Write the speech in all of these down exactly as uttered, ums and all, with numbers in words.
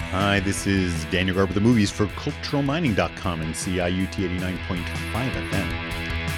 Hi, this is Daniel Garber, the movies for cultural mining dot com and C I U T eighty-nine point five F M.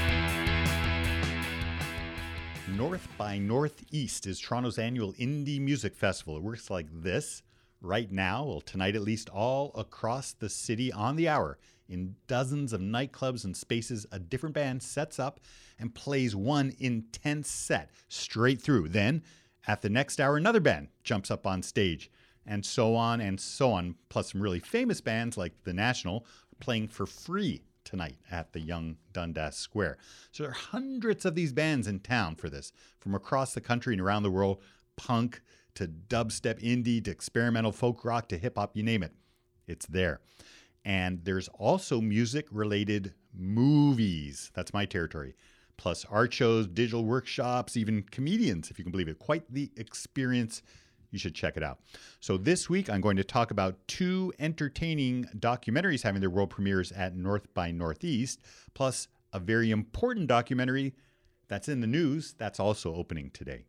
North by Northeast is Toronto's annual indie music festival. It works like this right now, well, tonight at least, all across the city on the hour. In dozens of nightclubs and spaces, a different band sets up and plays one intense set straight through. Then, at the next hour, another band jumps up on stage. And so on and so on. Plus some really famous bands like The National are playing for free tonight at the Yonge Dundas Square. So there are hundreds of these bands in town for this, from across the country and around the world, punk to dubstep, indie to experimental folk rock to hip hop, you name it. It's there. And there's also music-related movies. That's my territory. Plus art shows, digital workshops, even comedians, if you can believe it. Quite the experience. You should check it out. So this week, I'm going to talk about two entertaining documentaries having their world premieres at North by Northeast, plus a very important documentary that's in the news that's also opening today.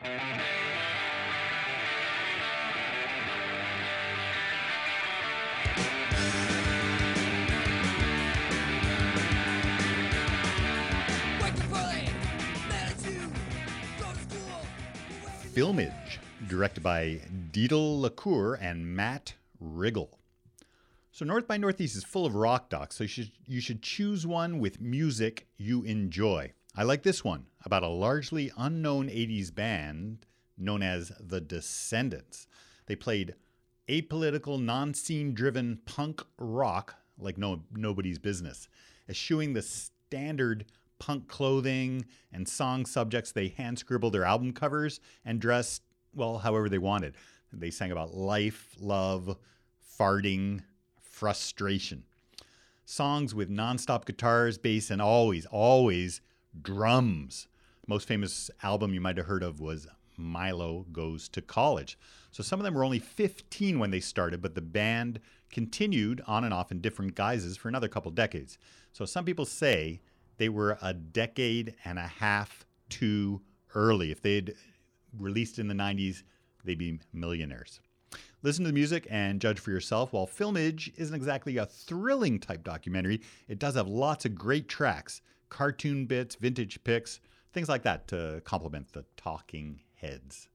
Filmage, directed by Deirdre LaCour and Matt Riggle. So North by Northeast is full of rock docs, so you should, you should choose one with music you enjoy. I like this one, about a largely unknown eighties band known as The Descendants. They played apolitical, non-scene-driven punk rock like no nobody's business, eschewing the standard punk clothing and song subjects. They hand-scribbled their album covers and dressed, well, however they wanted. They sang about life, love, farting, frustration. Songs with nonstop guitars, bass, and always, always drums. The most famous album you might have heard of was Milo Goes to College. So some of them were only fifteen when they started, but the band continued on and off in different guises for another couple decades. So some people say they were a decade and a half too early. If they'd released in the nineties, they'd be millionaires. Listen to the music and judge for yourself. While Filmage isn't exactly a thrilling type documentary, it does have lots of great tracks, cartoon bits, vintage pics, things like that to complement the talking heads.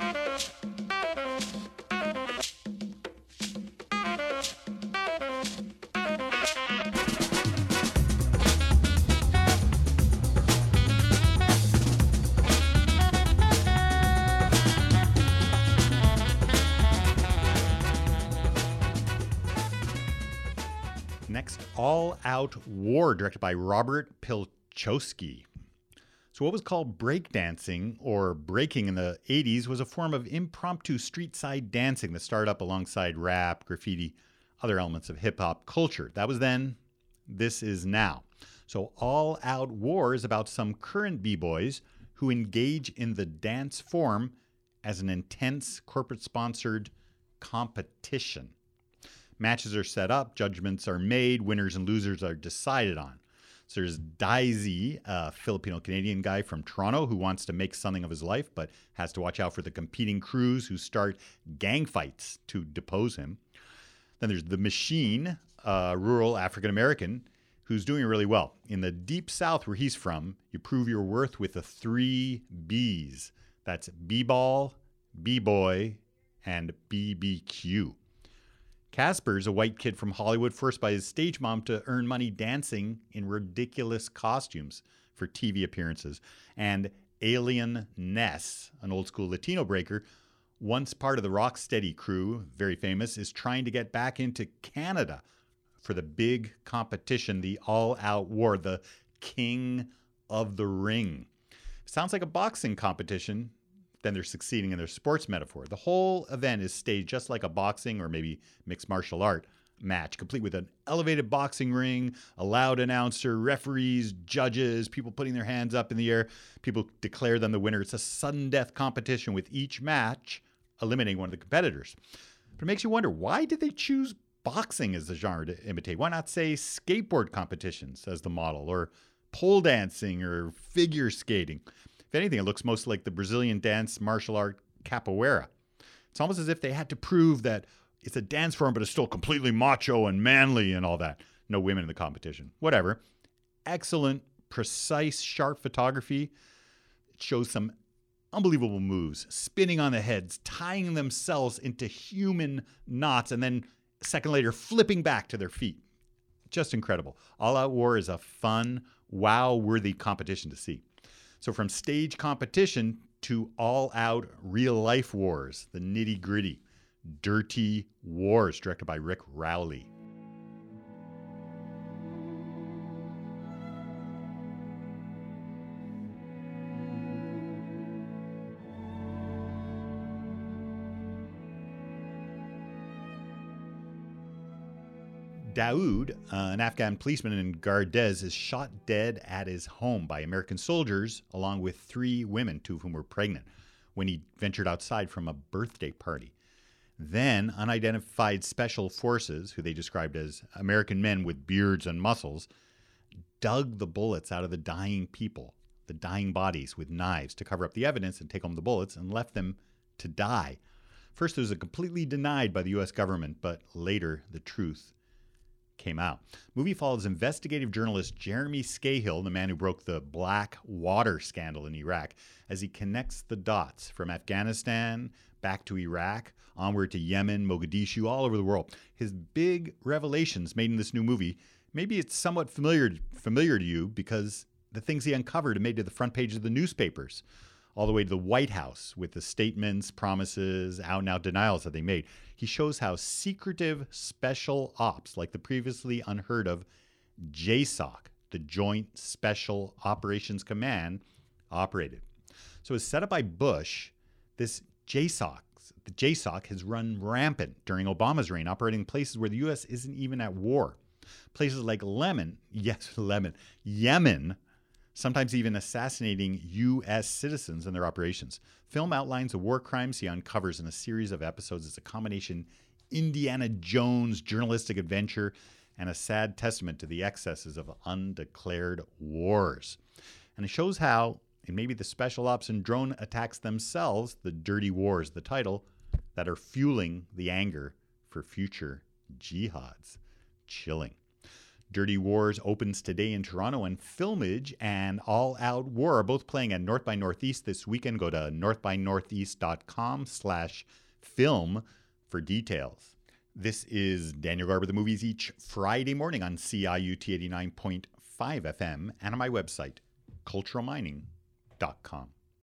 Next, All Out War, directed by Robert Pilchowski. So what was called breakdancing, or breaking in the eighties, was a form of impromptu street-side dancing that started up alongside rap, graffiti, other elements of hip-hop culture. That was then, this is now. So All Out War is about some current b-boys who engage in the dance form as an intense corporate-sponsored competition. Matches are set up, judgments are made, winners and losers are decided on. So there's Daisy, a Filipino-Canadian guy from Toronto who wants to make something of his life, but has to watch out for the competing crews who start gang fights to depose him. Then there's The Machine, a rural African-American who's doing really well. In the deep south where he's from, you prove your worth with the three B's. That's B-ball, B-boy, and B B Q. Casper's a white kid from Hollywood, forced by his stage mom to earn money dancing in ridiculous costumes for T V appearances. And Alien Ness, an old school Latino breaker, once part of the Rocksteady crew, very famous, is trying to get back into Canada for the big competition, the All Out War, the King of the Ring. Sounds like a boxing competition. Then they're succeeding in their sports metaphor. The whole event is staged just like a boxing or maybe mixed martial art match, complete with an elevated boxing ring, a loud announcer, referees, judges, people putting their hands up in the air. People declare them the winner. It's a sudden death competition with each match eliminating one of the competitors. But it makes you wonder, why did they choose boxing as the genre to imitate? Why not say skateboard competitions as the model, or pole dancing or figure skating? If anything, it looks most like the Brazilian dance martial art capoeira. It's almost as if they had to prove that it's a dance form, but it's still completely macho and manly and all that. No women in the competition. Whatever. Excellent, precise, sharp photography. It shows some unbelievable moves, spinning on the heads, tying themselves into human knots, and then a second later flipping back to their feet. Just incredible. All Out War is a fun, wow-worthy competition to see. So from stage competition to all-out real-life wars, the nitty-gritty, Dirty Wars, directed by Rick Rowley. Daoud, uh, an Afghan policeman in Gardez, is shot dead at his home by American soldiers, along with three women, two of whom were pregnant, when he ventured outside from a birthday party. Then, unidentified special forces, who they described as American men with beards and muscles, dug the bullets out of the dying people, the dying bodies, with knives to cover up the evidence and take home the bullets, and left them to die. First, it was completely denied by the U S government, but later the truth came out. The movie follows investigative journalist Jeremy Scahill, the man who broke the Black Water scandal in Iraq, as he connects the dots from Afghanistan back to Iraq, onward to Yemen, Mogadishu, all over the world. His big revelations made in this new movie, maybe it's somewhat familiar familiar to you because the things he uncovered made to the front page of the newspapers, all the way to the White House with the statements, promises, out-and-out denials that they made. He shows how secretive special ops, like the previously unheard of J SOC, the Joint Special Operations Command, operated. So as set up by Bush, this J SOC, the J SOC has run rampant during Obama's reign, operating in places where the U S isn't even at war. Places like Lemon, yes, Lemon, Yemen, sometimes even assassinating U S citizens in their operations. Film outlines the war crimes he uncovers in a series of episodes. It's a combination Indiana Jones journalistic adventure and a sad testament to the excesses of undeclared wars. And it shows how, in maybe the special ops and drone attacks themselves, the dirty wars, the title, that are fueling the anger for future jihads. Chilling. Dirty Wars opens today in Toronto, and Filmage and All Out War are both playing at North by Northeast this weekend. Go to northbynortheast.com slash film for details. This is Daniel Garber, the movies, each Friday morning on C I U T eighty-nine point five F M and on my website, cultural mining dot com.